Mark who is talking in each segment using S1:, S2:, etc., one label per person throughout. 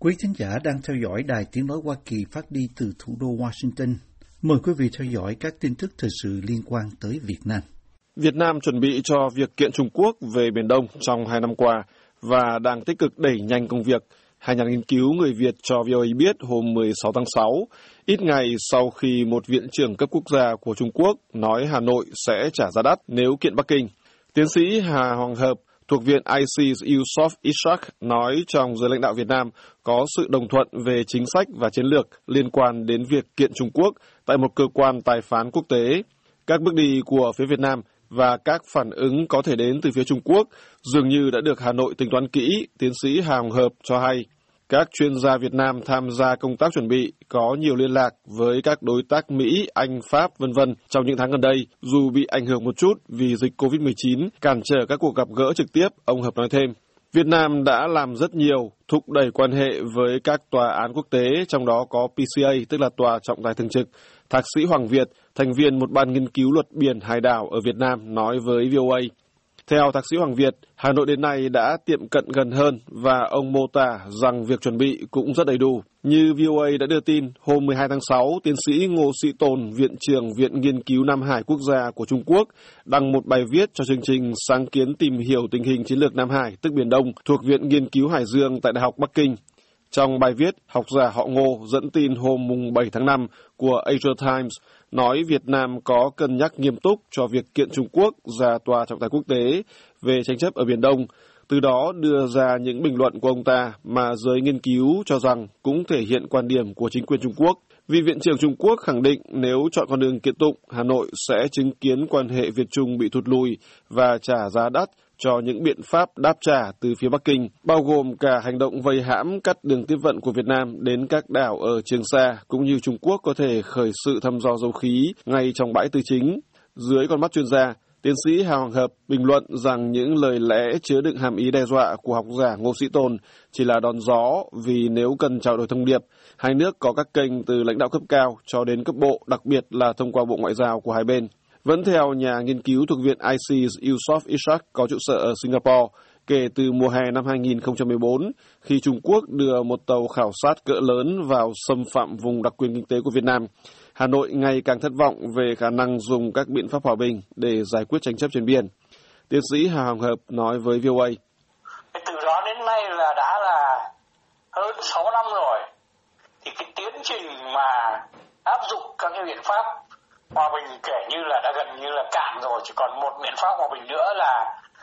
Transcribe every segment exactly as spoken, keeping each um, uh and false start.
S1: Quý thính giả đang theo dõi Đài Tiếng nói Hoa Kỳ phát đi từ thủ đô Washington. Mời quý vị theo dõi các tin tức thời sự liên quan tới Việt Nam.
S2: Việt Nam chuẩn bị cho việc kiện Trung Quốc về Biển Đông trong hai năm qua và đang tích cực đẩy nhanh công việc. Hai nhà nghiên cứu người Việt cho vê o a biết hôm mười sáu tháng sáu, ít ngày sau khi một viện trưởng cấp quốc gia của Trung Quốc nói Hà Nội sẽ trả giá đắt nếu kiện Bắc Kinh. Tiến sĩ Hà Hoàng Hợp thuộc Viện i xê Yusof Ishak nói trong giới lãnh đạo Việt Nam có sự đồng thuận về chính sách và chiến lược liên quan đến việc kiện Trung Quốc tại một cơ quan tài phán quốc tế. Các bước đi của phía Việt Nam và các phản ứng có thể đến từ phía Trung Quốc dường như đã được Hà Nội tính toán kỹ, tiến sĩ Hà Hoàng Hợp cho hay. Các chuyên gia Việt Nam tham gia công tác chuẩn bị có nhiều liên lạc với các đối tác Mỹ, Anh, Pháp, vân vân trong những tháng gần đây, dù bị ảnh hưởng một chút vì dịch covid mười chín cản trở các cuộc gặp gỡ trực tiếp, ông Hợp nói thêm. Việt Nam đã làm rất nhiều, thúc đẩy quan hệ với các tòa án quốc tế, trong đó có pê xê a, tức là Tòa trọng tài thường trực. Thạc sĩ Hoàng Việt, thành viên một ban nghiên cứu luật biển hải đảo ở Việt Nam, nói với vê o a. Theo Thạc sĩ Hoàng Việt, Hà Nội đến nay đã tiệm cận gần hơn và ông mô tả rằng việc chuẩn bị cũng rất đầy đủ. Như vê o a đã đưa tin, hôm mười hai tháng sáu, tiến sĩ Ngô Sĩ Tồn, Viện trưởng Viện Nghiên cứu Nam Hải Quốc gia của Trung Quốc, đăng một bài viết cho chương trình Sáng kiến tìm hiểu tình hình chiến lược Nam Hải, tức Biển Đông, thuộc Viện Nghiên cứu Hải Dương tại Đại học Bắc Kinh. Trong bài viết, học giả họ Ngô dẫn tin hôm bảy tháng năm của Asia Times nói Việt Nam có cân nhắc nghiêm túc cho việc kiện Trung Quốc ra tòa trọng tài quốc tế về tranh chấp ở Biển Đông, từ đó đưa ra những bình luận của ông ta mà giới nghiên cứu cho rằng cũng thể hiện quan điểm của chính quyền Trung Quốc. Vì Viện trưởng Trung Quốc khẳng định nếu chọn con đường kiện tụng, Hà Nội sẽ chứng kiến quan hệ Việt-Trung bị thụt lùi và trả giá đắt cho những biện pháp đáp trả từ phía Bắc Kinh, bao gồm cả hành động vây hãm cắt đường tiếp vận của Việt Nam đến các đảo ở Trường Sa, cũng như Trung Quốc có thể khởi sự thăm dò dầu khí ngay trong bãi tư chính. Dưới con mắt chuyên gia, tiến sĩ Hà Hoàng Hợp bình luận rằng những lời lẽ chứa đựng hàm ý đe dọa của học giả Ngô Sĩ Tồn chỉ là đòn gió, vì nếu cần trao đổi thông điệp, hai nước có các kênh từ lãnh đạo cấp cao cho đến cấp bộ, đặc biệt là thông qua Bộ Ngoại giao của hai bên. Vẫn theo nhà nghiên cứu thuộc Viện i xê Yusof Ishak có trụ sở ở Singapore, kể từ mùa hè năm hai nghìn không trăm mười bốn, khi Trung Quốc đưa một tàu khảo sát cỡ lớn vào xâm phạm vùng đặc quyền kinh tế của Việt Nam, Hà Nội ngày càng thất vọng về khả năng dùng các biện pháp hòa bình để giải quyết tranh chấp trên biển. Tiến sĩ Hà Hoàng Hợp nói với vê o a.
S3: Từ đó đến nay là đã là hơn sáu năm rồi, thì cái tiến trình mà áp dụng các cái biện pháp hòa bình kể như là đã gần như là cạn rồi, chỉ còn một biện pháp hòa bình nữa là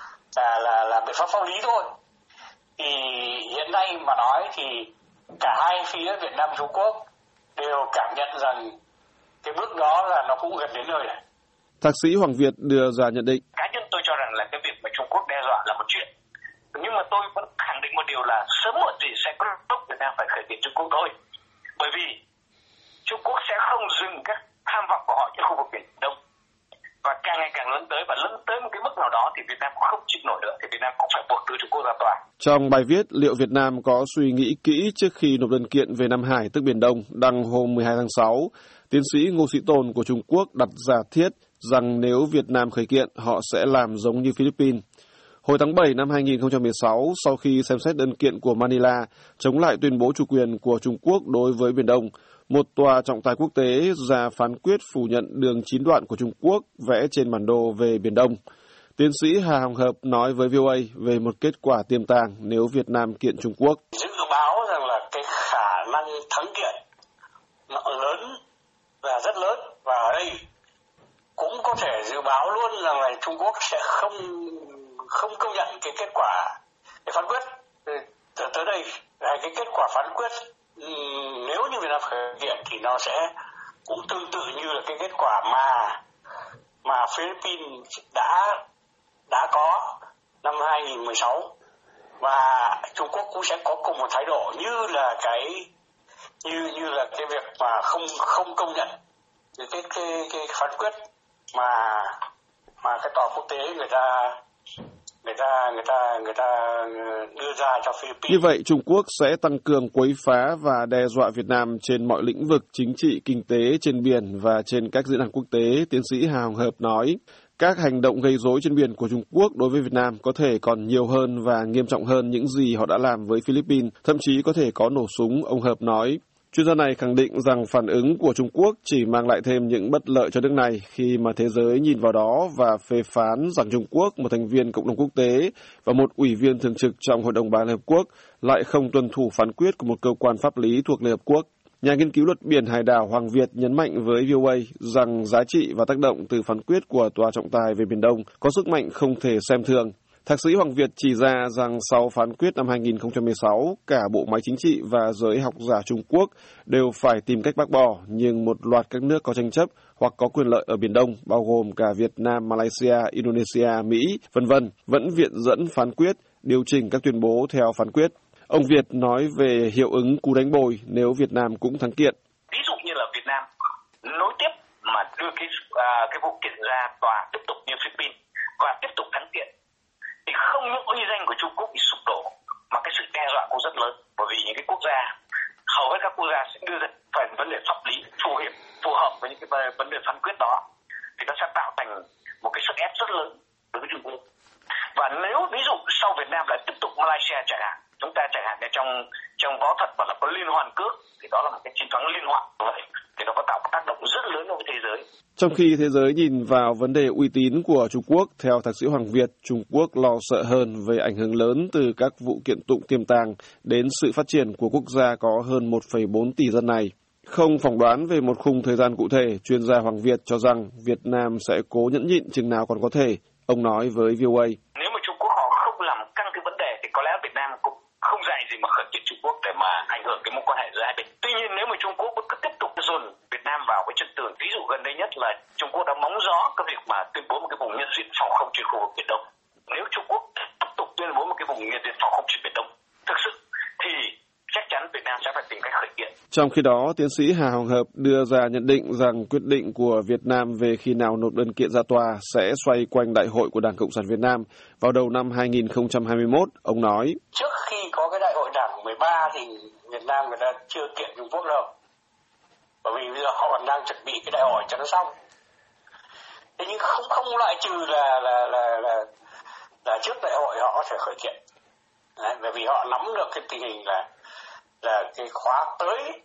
S3: là là, là biện pháp pháp lý thôi. Thì hiện nay mà nói thì cả hai phía Việt Nam Trung Quốc đều cảm nhận rằng cái bước đó là nó cũng gần đến nơi này.
S2: Thạc sĩ Hoàng Việt đưa ra nhận định.
S4: Cá nhân tôi cho rằng là cái việc mà Trung Quốc đe dọa là một chuyện, nhưng mà tôi vẫn khẳng định một điều là sớm muộn gì sẽ có lúc Việt Nam phải khởi kiện Trung Quốc thôi, bởi vì Trung Quốc sẽ không dừng các tham vọng của họ trên khu vực Biển Đông, và càng ngày càng lớn tới và lớn tới một cái mức nào đó thì Việt Nam cũng không chịu nổi nữa, thì Việt Nam cũng phải buộc đưa Trung Quốc ra tòa.
S2: Trong bài viết liệu Việt Nam có suy nghĩ kỹ trước khi nộp đơn kiện về Nam Hải tức Biển Đông đăng hôm mười hai tháng sáu, tiến sĩ Ngô Sĩ Tồn của Trung Quốc đặt giả thiết rằng nếu Việt Nam khởi kiện, họ sẽ làm giống như Philippines. Hồi tháng bảy năm hai nghìn không trăm mười sáu, sau khi xem xét đơn kiện của Manila chống lại tuyên bố chủ quyền của Trung Quốc đối với Biển Đông, một tòa trọng tài quốc tế ra phán quyết phủ nhận đường chín đoạn của Trung Quốc vẽ trên bản đồ về Biển Đông. Tiến sĩ Hà Hoàng Hợp nói với vê o a về một kết quả tiềm tàng nếu Việt Nam kiện Trung Quốc.
S3: Dự báo rằng là cái khả năng thắng kiện nó lớn và rất lớn, và ở đây cũng có thể dự báo luôn rằng là Trung Quốc sẽ không không công nhận cái kết quả cái phán quyết tới, tới đây là cái kết quả phán quyết. Nếu như Việt Nam khởi kiện thì nó sẽ cũng tương tự như là cái kết quả mà mà Philippines đã đã có năm hai nghìn không trăm mười sáu, và Trung Quốc cũng sẽ có cùng một thái độ như là cái như như là cái việc mà không không công nhận cái cái cái, cái phán quyết mà mà cái tòa quốc tế người ta người ta người ta người ta đưa ra cho Philippines.
S2: Như vậy, Trung Quốc sẽ tăng cường quấy phá và đe dọa Việt Nam trên mọi lĩnh vực chính trị, kinh tế, trên biển và trên các diễn đàn quốc tế, tiến sĩ Hà Hoàng Hợp nói. Các hành động gây rối trên biển của Trung Quốc đối với Việt Nam có thể còn nhiều hơn và nghiêm trọng hơn những gì họ đã làm với Philippines, thậm chí có thể có nổ súng, ông Hợp nói. Chuyên gia này khẳng định rằng phản ứng của Trung Quốc chỉ mang lại thêm những bất lợi cho nước này khi mà thế giới nhìn vào đó và phê phán rằng Trung Quốc, một thành viên cộng đồng quốc tế và một ủy viên thường trực trong Hội đồng Bảo an Liên Hợp Quốc, lại không tuân thủ phán quyết của một cơ quan pháp lý thuộc Liên Hợp Quốc. Nhà nghiên cứu luật biển hải đảo Hoàng Việt nhấn mạnh với vê o a rằng giá trị và tác động từ phán quyết của Tòa trọng tài về Biển Đông có sức mạnh không thể xem thường. Thạc sĩ Hoàng Việt chỉ ra rằng sau phán quyết năm hai nghìn không trăm mười sáu, cả bộ máy chính trị và giới học giả Trung Quốc đều phải tìm cách bác bỏ, nhưng một loạt các nước có tranh chấp hoặc có quyền lợi ở Biển Đông, bao gồm cả Việt Nam, Malaysia, Indonesia, Mỹ, vân vân, vẫn viện dẫn phán quyết, điều chỉnh các tuyên bố theo phán quyết. Ông Việt nói về hiệu ứng cú đánh bồi nếu Việt Nam cũng thắng kiện.
S4: Ví dụ như là Việt Nam nối tiếp mà đưa cái à, cái vụ kiện ra tòa tiếp tục như Philippines và tiếp tục thắng kiện, thì không những uy danh của Trung Quốc bị sụp đổ mà cái sự đe dọa cũng rất lớn, bởi vì những cái quốc gia, hầu hết các quốc gia sẽ đưa ra phần vấn đề pháp lý phù hợp phù hợp với những cái vấn đề phán quyết đó, thì nó sẽ tạo thành một cái sức ép rất lớn đối với Trung Quốc. Và nếu ví dụ sau Việt Nam lại tiếp tục Malaysia chẳng hạn, chúng ta chẳng hạn như trong trong võ thuật và là có liên hoàn cước, thì đó là một cái chiến thắng liên hoàn vậy, thì nó có tạo tác động rất lớn đối với thế giới.
S2: Trong khi thế giới nhìn vào vấn đề uy tín của Trung Quốc, theo thạc sĩ Hoàng Việt, Trung Quốc lo sợ hơn về ảnh hưởng lớn từ các vụ kiện tụng tiềm tàng đến sự phát triển của quốc gia có hơn một phẩy bốn tỷ dân này. Không phỏng đoán về một khung thời gian cụ thể, chuyên gia Hoàng Việt cho rằng Việt Nam sẽ cố nhẫn nhịn chừng nào còn có thể. Ông nói với vê o a.
S4: Nếu mà Trung Quốc họ không làm căng cái vấn đề thì có lẽ Việt Nam cũng không dạy gì mà khởi kiện Trung Quốc để mà ảnh hưởng cái mối quan hệ giữa hai bên. Tuy nhiên nếu mà Trung Quốc vẫn cứ tiếp tục dồn Việt Nam vào cái chân tường, ví dụ gần đây nhất là Trung Quốc đã móng gió cái việc mà tuyên bố một cái vùng nhận diện phòng không trên khu vực Biển Đông. Nếu Trung Quốc tiếp tục tuyên bố một cái vùng nhận diện phòng không trên Biển Đông thực sự thì chắc chắn Việt Nam sẽ phải tìm cách khởi kiện.
S2: Trong khi đó, tiến sĩ Hà Hồng Hợp đưa ra nhận định rằng quyết định của Việt Nam về khi nào nộp đơn kiện ra tòa sẽ xoay quanh Đại hội của Đảng Cộng sản Việt Nam vào đầu năm hai nghìn không trăm hai mươi mốt. Ông nói,
S3: trước khi có cái Đại hội Đảng mười ba thì Việt Nam người ta chưa kiện Trung Quốc đâu. Bởi vì bây giờ họ còn đang chuẩn bị cái đại hội cho nó xong. Thế nhưng không không loại trừ là là là là, là trước đại hội họ có thể khởi kiện. Đấy, bởi vì họ nắm được cái tình hình là là cái khóa tới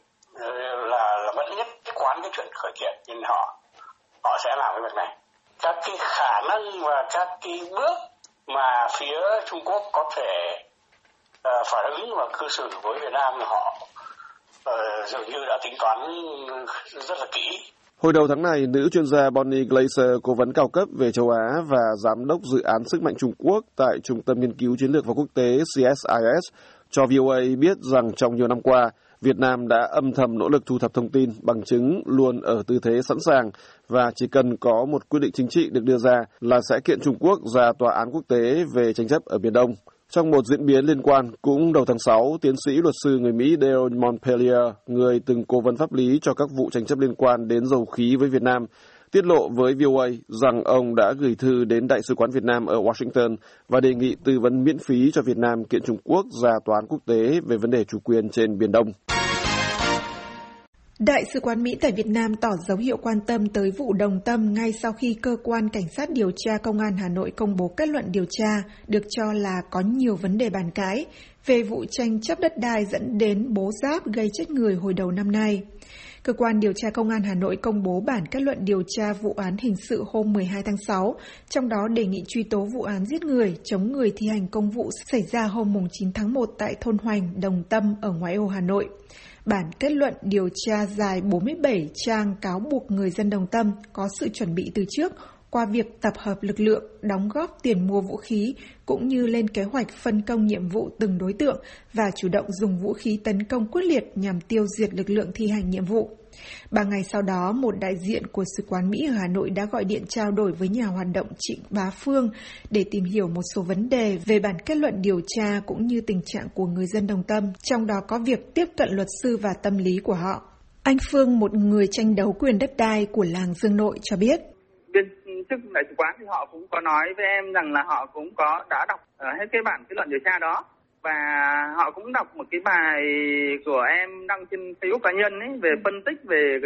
S3: là là vẫn nhất cái quán cái chuyện khởi kiện, nhưng họ họ sẽ làm cái việc này. Các cái khả năng và các cái bước mà phía Trung Quốc có thể uh, phản ứng và cư xử với Việt Nam là họ uh, dường như đã tính toán rất là kỹ.
S2: Hồi đầu tháng này, nữ chuyên gia Bonnie Glaser, cố vấn cao cấp về châu Á và giám đốc dự án sức mạnh Trung Quốc tại Trung tâm Nghiên cứu Chiến lược và Quốc tế C S I S, cho vê o a biết rằng trong nhiều năm qua, Việt Nam đã âm thầm nỗ lực thu thập thông tin, bằng chứng, luôn ở tư thế sẵn sàng và chỉ cần có một quyết định chính trị được đưa ra là sẽ kiện Trung Quốc ra tòa án quốc tế về tranh chấp ở Biển Đông. Trong một diễn biến liên quan, cũng đầu tháng sáu, tiến sĩ luật sư người Mỹ Dale Montpelier, người từng cố vấn pháp lý cho các vụ tranh chấp liên quan đến dầu khí với Việt Nam, tiết lộ với vê o a rằng ông đã gửi thư đến Đại sứ quán Việt Nam ở Washington và đề nghị tư vấn miễn phí cho Việt Nam kiện Trung Quốc ra tòa án quốc tế về vấn đề chủ quyền trên Biển Đông.
S5: Đại sứ quán Mỹ tại Việt Nam tỏ dấu hiệu quan tâm tới vụ Đồng Tâm ngay sau khi Cơ quan Cảnh sát điều tra Công an Hà Nội công bố kết luận điều tra được cho là có nhiều vấn đề bàn cãi về vụ tranh chấp đất đai dẫn đến bố giáp gây chết người hồi đầu năm nay. Cơ quan điều tra Công an Hà Nội công bố bản kết luận điều tra vụ án hình sự hôm mười hai tháng sáu, trong đó đề nghị truy tố vụ án giết người, chống người thi hành công vụ xảy ra hôm chín tháng một tại thôn Hoành, Đồng Tâm ở ngoại ô Hà Nội. Bản kết luận điều tra dài bốn mươi bảy trang cáo buộc người dân Đồng Tâm có sự chuẩn bị từ trước qua việc tập hợp lực lượng, đóng góp tiền mua vũ khí, cũng như lên kế hoạch phân công nhiệm vụ từng đối tượng và chủ động dùng vũ khí tấn công quyết liệt nhằm tiêu diệt lực lượng thi hành nhiệm vụ. Ba ngày sau đó, một đại diện của Sứ quán Mỹ ở Hà Nội đã gọi điện trao đổi với nhà hoạt động Trịnh Bá Phương để tìm hiểu một số vấn đề về bản kết luận điều tra cũng như tình trạng của người dân Đồng Tâm, trong đó có việc tiếp cận luật sư và tâm lý của họ. Anh Phương, một người tranh đấu quyền đất đai của làng Dương Nội, cho biết.
S6: Bên chức đại sứ quán thì họ cũng có nói với em rằng là họ cũng có đã đọc uh, hết cái bản kết luận điều tra đó, và họ cũng đọc một cái bài của em đăng trên Facebook cá nhân ấy về phân tích về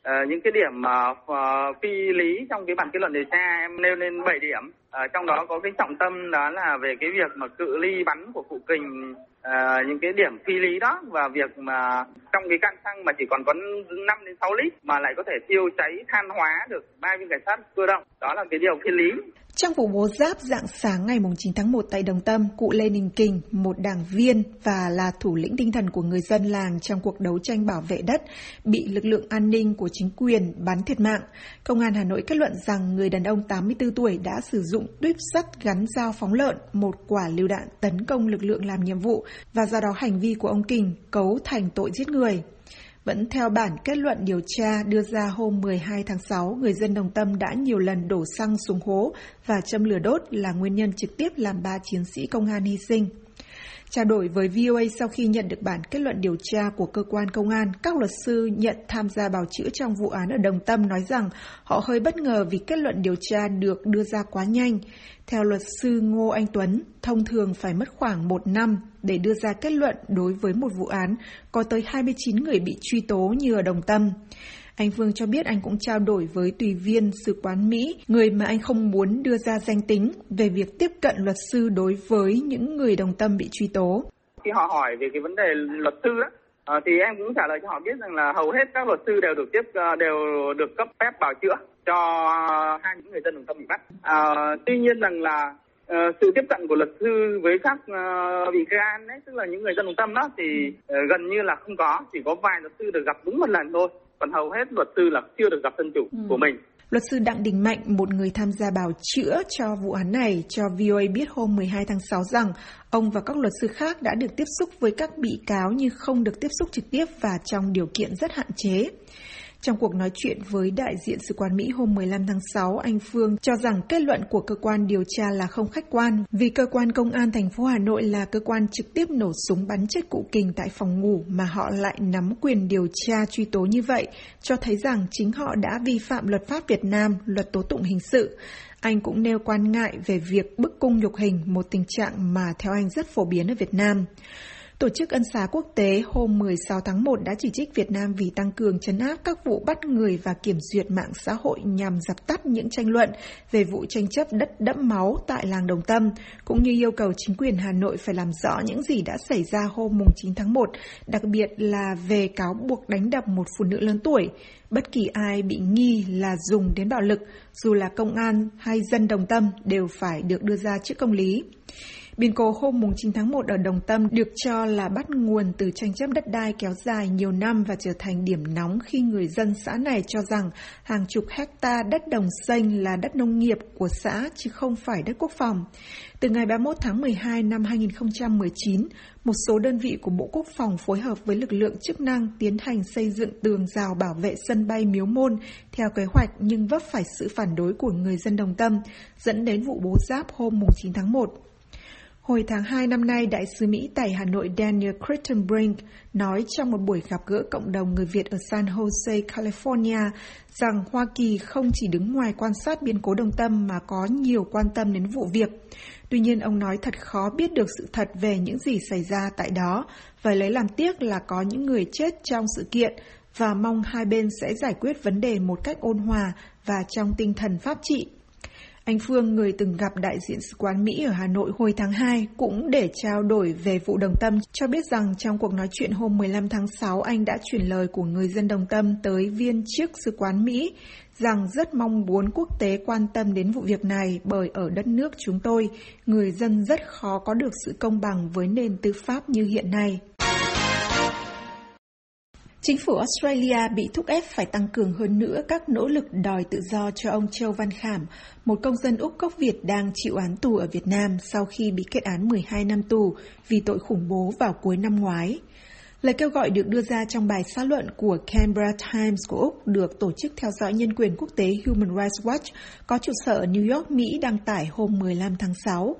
S6: uh, những cái điểm uh, phi lý trong cái bản kết luận điều tra em nêu lên bảy điểm. Uh, trong đó có cái trọng tâm đó là về cái việc mà cự ly bắn của cụ Kình, uh, những cái điểm phi lý đó, và việc mà trong cái can xăng mà chỉ còn có năm đến sáu lít mà lại có thể thiêu cháy than hóa được ba viên cảnh sát cơ động. Đó là cái điều phi lý.
S5: Trong vụ bố giáp rạng sáng ngày chín tháng một tại Đồng Tâm, cụ Lê Đình Kình, một đảng viên và là thủ lĩnh tinh thần của người dân làng trong cuộc đấu tranh bảo vệ đất, bị lực lượng an ninh của chính quyền bắn thiệt mạng. Công an Hà Nội kết luận rằng người đàn ông tám mươi tư tuổi đã sử dụng tuyếp sắt gắn dao phóng lợn, một quả lựu đạn tấn công lực lượng làm nhiệm vụ, và do đó hành vi của ông Kình cấu thành tội giết người. Vẫn theo bản kết luận điều tra đưa ra hôm mười hai tháng sáu, người dân Đồng Tâm đã nhiều lần đổ xăng xuống hố và châm lửa đốt là nguyên nhân trực tiếp làm ba chiến sĩ công an hy sinh. Trao đổi với vê o a sau khi nhận được bản kết luận điều tra của cơ quan công an, các luật sư nhận tham gia bào chữa trong vụ án ở Đồng Tâm nói rằng họ hơi bất ngờ vì kết luận điều tra được đưa ra quá nhanh. Theo luật sư Ngô Anh Tuấn, thông thường phải mất khoảng một năm để đưa ra kết luận đối với một vụ án có tới hai mươi chín người bị truy tố như ở Đồng Tâm. Anh Phương cho biết anh cũng trao đổi với tùy viên sứ quán Mỹ, người mà anh không muốn đưa ra danh tính, về việc tiếp cận luật sư đối với những người Đồng Tâm bị truy tố.
S6: Khi họ hỏi về cái vấn đề luật sư đó, thì em cũng trả lời cho họ biết rằng là hầu hết các luật sư đều được tiếp đều được cấp phép bào chữa cho hai những người dân Đồng Tâm bị bắt. À, tuy nhiên rằng là uh, sự tiếp cận của luật sư với các uh, bị can ấy, tức là những người dân Đồng Tâm đó, thì uh, gần như là không có, chỉ có vài luật sư được gặp đúng một lần thôi. Còn hầu hết luật sư là chưa được gặp thân chủ ừ. của mình.
S5: Luật sư Đặng Đình Mạnh, một người tham gia bào chữa cho vụ án này, cho vê o a biết hôm mười hai tháng sáu rằng ông và các luật sư khác đã được tiếp xúc với các bị cáo nhưng không được tiếp xúc trực tiếp và trong điều kiện rất hạn chế. Trong cuộc nói chuyện với đại diện Sứ quán Mỹ hôm mười lăm tháng sáu, anh Phương cho rằng kết luận của cơ quan điều tra là không khách quan vì cơ quan công an thành phố Hà Nội là cơ quan trực tiếp nổ súng bắn chết cụ Kình tại phòng ngủ mà họ lại nắm quyền điều tra truy tố như vậy, cho thấy rằng chính họ đã vi phạm luật pháp Việt Nam, luật tố tụng hình sự. Anh cũng nêu quan ngại về việc bức cung nhục hình, một tình trạng mà theo anh rất phổ biến ở Việt Nam. Tổ chức Ân xá Quốc tế hôm mười sáu tháng một đã chỉ trích Việt Nam vì tăng cường trấn áp các vụ bắt người và kiểm duyệt mạng xã hội nhằm dập tắt những tranh luận về vụ tranh chấp đất đẫm máu tại làng Đồng Tâm, cũng như yêu cầu chính quyền Hà Nội phải làm rõ những gì đã xảy ra hôm chín tháng một, đặc biệt là về cáo buộc đánh đập một phụ nữ lớn tuổi. Bất kỳ ai bị nghi là dùng đến bạo lực, dù là công an hay dân Đồng Tâm, đều phải được đưa ra trước công lý. Biến cố hôm chín tháng một ở Đồng Tâm được cho là bắt nguồn từ tranh chấp đất đai kéo dài nhiều năm và trở thành điểm nóng khi người dân xã này cho rằng hàng chục hecta đất đồng xanh là đất nông nghiệp của xã chứ không phải đất quốc phòng. Từ ngày ba mươi mốt tháng mười hai năm hai nghìn không trăm mười chín, một số đơn vị của Bộ Quốc phòng phối hợp với lực lượng chức năng tiến hành xây dựng tường rào bảo vệ sân bay Miếu Môn theo kế hoạch nhưng vấp phải sự phản đối của người dân Đồng Tâm, dẫn đến vụ bố giáp hôm chín tháng một. Hồi tháng hai năm nay, Đại sứ Mỹ tại Hà Nội Daniel Crittenbrink nói trong một buổi gặp gỡ cộng đồng người Việt ở San Jose, California, rằng Hoa Kỳ không chỉ đứng ngoài quan sát biến cố Đồng Tâm mà có nhiều quan tâm đến vụ việc. Tuy nhiên, ông nói thật khó biết được sự thật về những gì xảy ra tại đó, và lấy làm tiếc là có những người chết trong sự kiện, và mong hai bên sẽ giải quyết vấn đề một cách ôn hòa và trong tinh thần pháp trị. Anh Phương, người từng gặp đại diện Sứ quán Mỹ ở Hà Nội hồi tháng hai, cũng để trao đổi về vụ Đồng Tâm, cho biết rằng trong cuộc nói chuyện hôm mười lăm tháng sáu, anh đã chuyển lời của người dân Đồng Tâm tới viên chức Sứ quán Mỹ, rằng rất mong muốn quốc tế quan tâm đến vụ việc này bởi ở đất nước chúng tôi, người dân rất khó có được sự công bằng với nền tư pháp như hiện nay. Chính phủ Australia bị thúc ép phải tăng cường hơn nữa các nỗ lực đòi tự do cho ông Châu Văn Khảm, một công dân Úc gốc Việt đang chịu án tù ở Việt Nam sau khi bị kết án mười hai năm tù vì tội khủng bố vào cuối năm ngoái. Lời kêu gọi được đưa ra trong bài xã luận của Canberra Times của Úc được Tổ chức Theo dõi Nhân quyền Quốc tế Human Rights Watch có trụ sở ở New York, Mỹ đăng tải hôm mười lăm tháng sáu.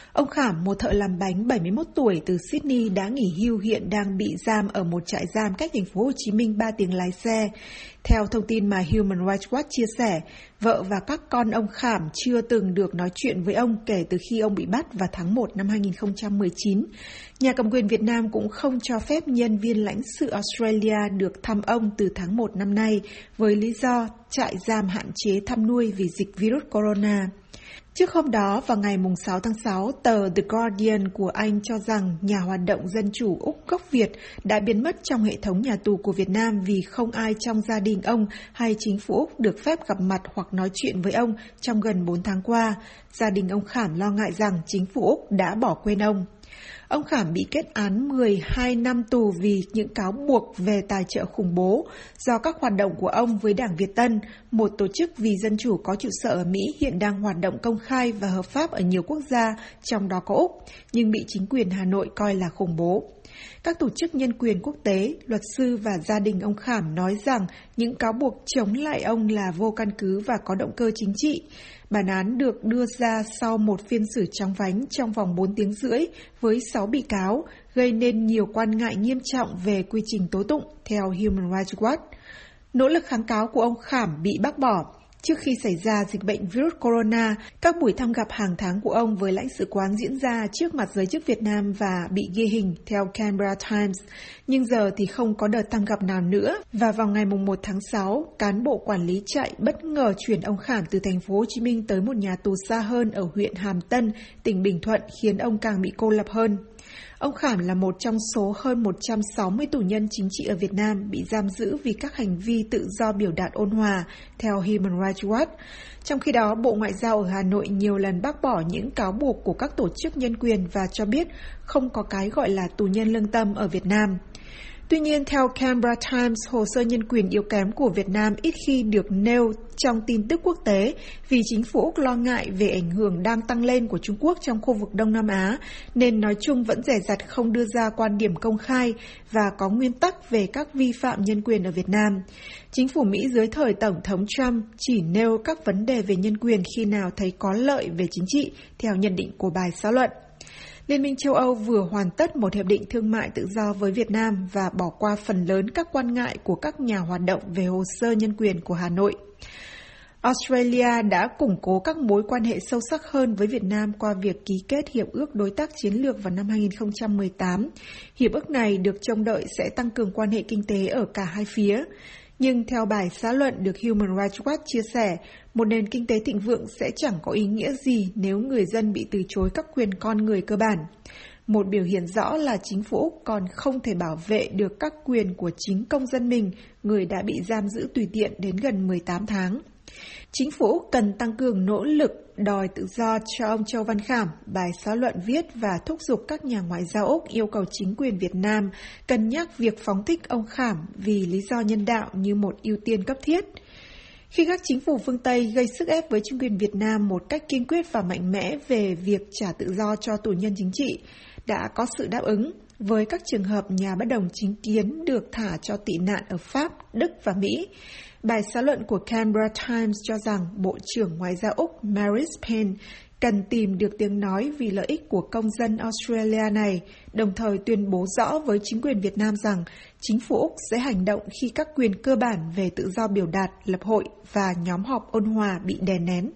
S5: Ông Khảm, một thợ làm bánh bảy mươi mốt tuổi từ Sydney đã nghỉ hưu, hiện đang bị giam ở một trại giam cách thành phố Hồ Chí Minh ba tiếng lái xe. Theo thông tin mà Human Rights Watch chia sẻ, vợ và các con ông Khảm chưa từng được nói chuyện với ông kể từ khi ông bị bắt vào tháng một năm hai nghìn không trăm mười chín. Nhà cầm quyền Việt Nam cũng không cho phép nhân viên lãnh sự Australia được thăm ông từ tháng một năm nay với lý do trại giam hạn chế thăm nuôi vì dịch virus corona. Trước hôm đó, vào ngày sáu tháng sáu, tờ The Guardian của Anh cho rằng nhà hoạt động dân chủ Úc gốc Việt đã biến mất trong hệ thống nhà tù của Việt Nam vì không ai trong gia đình ông hay chính phủ Úc được phép gặp mặt hoặc nói chuyện với ông trong gần bốn tháng qua. Gia đình ông Khảm lo ngại rằng chính phủ Úc đã bỏ quên ông. Ông Khảm bị kết án mười hai năm tù vì những cáo buộc về tài trợ khủng bố do các hoạt động của ông với Đảng Việt Tân, một tổ chức vì dân chủ có trụ sở ở Mỹ hiện đang hoạt động công khai và hợp pháp ở nhiều quốc gia, trong đó có Úc, nhưng bị chính quyền Hà Nội coi là khủng bố. Các tổ chức nhân quyền quốc tế, luật sư và gia đình ông Khảm nói rằng những cáo buộc chống lại ông là vô căn cứ và có động cơ chính trị. Bản án được đưa ra sau một phiên xử chóng vánh trong vòng bốn tiếng rưỡi với sáu bị cáo, gây nên nhiều quan ngại nghiêm trọng về quy trình tố tụng, theo Human Rights Watch. Nỗ lực kháng cáo của ông Khảm bị bác bỏ. Trước khi xảy ra dịch bệnh virus corona, các buổi thăm gặp hàng tháng của ông với lãnh sự quán diễn ra trước mặt giới chức Việt Nam và bị ghi hình, theo Canberra Times. Nhưng giờ thì không có đợt thăm gặp nào nữa. Và vào ngày một tháng sáu, cán bộ quản lý trại bất ngờ chuyển ông Khảm từ thành phố Hồ Chí Minh tới một nhà tù xa hơn ở huyện Hàm Tân, tỉnh Bình Thuận, khiến ông càng bị cô lập hơn. Ông Khảm là một trong số hơn một trăm sáu mươi tù nhân chính trị ở Việt Nam bị giam giữ vì các hành vi tự do biểu đạt ôn hòa, theo Human Rights Watch. Trong khi đó, Bộ Ngoại giao ở Hà Nội nhiều lần bác bỏ những cáo buộc của các tổ chức nhân quyền và cho biết không có cái gọi là tù nhân lương tâm ở Việt Nam. Tuy nhiên, theo Canberra Times, hồ sơ nhân quyền yếu kém của Việt Nam ít khi được nêu trong tin tức quốc tế vì chính phủ Úc lo ngại về ảnh hưởng đang tăng lên của Trung Quốc trong khu vực Đông Nam Á, nên nói chung vẫn dè dặt không đưa ra quan điểm công khai và có nguyên tắc về các vi phạm nhân quyền ở Việt Nam. Chính phủ Mỹ dưới thời Tổng thống Trump chỉ nêu các vấn đề về nhân quyền khi nào thấy có lợi về chính trị, theo nhận định của bài xã luận. Liên minh châu Âu vừa hoàn tất một hiệp định thương mại tự do với Việt Nam và bỏ qua phần lớn các quan ngại của các nhà hoạt động về hồ sơ nhân quyền của Hà Nội. Australia đã củng cố các mối quan hệ sâu sắc hơn với Việt Nam qua việc ký kết Hiệp ước Đối tác Chiến lược vào năm hai nghìn không trăm mười tám. Hiệp ước này được trông đợi sẽ tăng cường quan hệ kinh tế ở cả hai phía. Nhưng theo bài xã luận được Human Rights Watch chia sẻ, một nền kinh tế thịnh vượng sẽ chẳng có ý nghĩa gì nếu người dân bị từ chối các quyền con người cơ bản. Một biểu hiện rõ là chính phủ Úc còn không thể bảo vệ được các quyền của chính công dân mình, người đã bị giam giữ tùy tiện đến gần mười tám tháng. Chính phủ Úc cần tăng cường nỗ lực đòi tự do cho ông Châu Văn Khảm, bài xã luận viết, và thúc giục các nhà ngoại giao Úc yêu cầu chính quyền Việt Nam cân nhắc việc phóng thích ông Khảm vì lý do nhân đạo như một ưu tiên cấp thiết. Khi các chính phủ phương Tây gây sức ép với chính quyền Việt Nam một cách kiên quyết và mạnh mẽ về việc trả tự do cho tù nhân chính trị, đã có sự đáp ứng với các trường hợp nhà bất đồng chính kiến được thả cho tị nạn ở Pháp, Đức và Mỹ. Bài xã luận của Canberra Times cho rằng Bộ trưởng Ngoại giao Úc Marise Payne cần tìm được tiếng nói vì lợi ích của công dân Australia này, đồng thời tuyên bố rõ với chính quyền Việt Nam rằng chính phủ Úc sẽ hành động khi các quyền cơ bản về tự do biểu đạt, lập hội và nhóm họp ôn hòa bị đè nén.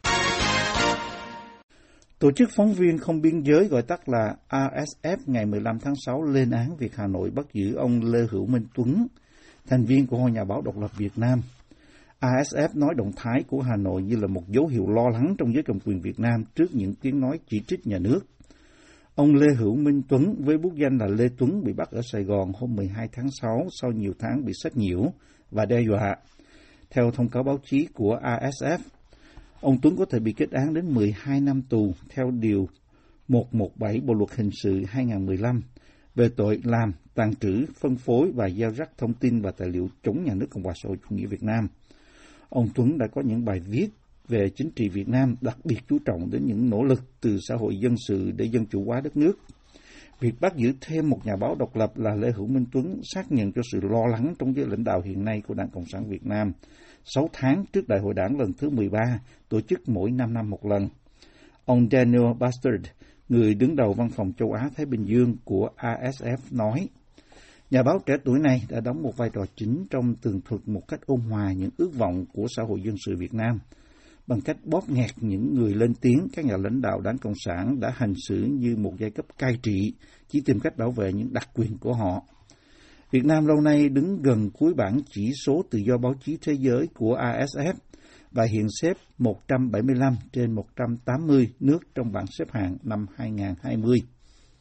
S1: Tổ chức Phóng viên Không Biên Giới, gọi tắt là R S F, ngày mười lăm tháng sáu lên án việc Hà Nội bắt giữ ông Lê Hữu Minh Tuấn, thành viên của Hội Nhà báo Độc lập Việt Nam. R S F nói động thái của Hà Nội như là một dấu hiệu lo lắng trong giới cầm quyền Việt Nam trước những tiếng nói chỉ trích nhà nước. Ông Lê Hữu Minh Tuấn với bút danh là Lê Tuấn bị bắt ở Sài Gòn hôm mười hai tháng sáu sau nhiều tháng bị sách nhiễu và đe dọa. Theo thông cáo báo chí của R S F, ông Tuấn có thể bị kết án đến mười hai năm tù theo Điều một trăm mười bảy Bộ Luật Hình sự hai nghìn không trăm mười lăm về tội làm, tàng trữ, phân phối và gieo rắc thông tin và tài liệu chống nhà nước Cộng hòa xã hội chủ nghĩa Việt Nam. Ông Tuấn đã có những bài viết về chính trị Việt Nam, đặc biệt chú trọng đến những nỗ lực từ xã hội dân sự để dân chủ hóa đất nước. Việc bắt giữ thêm một nhà báo độc lập là Lê Hữu Minh Tuấn xác nhận cho sự lo lắng trong giới lãnh đạo hiện nay của Đảng Cộng sản Việt Nam, sáu tháng trước Đại hội Đảng lần thứ mười ba, tổ chức mỗi năm năm một lần. Ông Daniel Bastard, người đứng đầu Văn phòng Châu Á-Thái Bình Dương của a ét ép nói. Nhà báo trẻ tuổi này đã đóng một vai trò chính trong tường thuật một cách ôn hòa những ước vọng của xã hội dân sự Việt Nam, bằng cách bóp nghẹt những người lên tiếng. Các nhà lãnh đạo Đảng Cộng sản đã hành xử như một giai cấp cai trị, chỉ tìm cách bảo vệ những đặc quyền của họ. Việt Nam lâu nay đứng gần cuối bảng chỉ số tự do báo chí thế giới của a ét ép và hiện xếp một trăm bảy mươi lăm trên một trăm tám mươi nước trong bảng xếp hạng năm hai không hai không.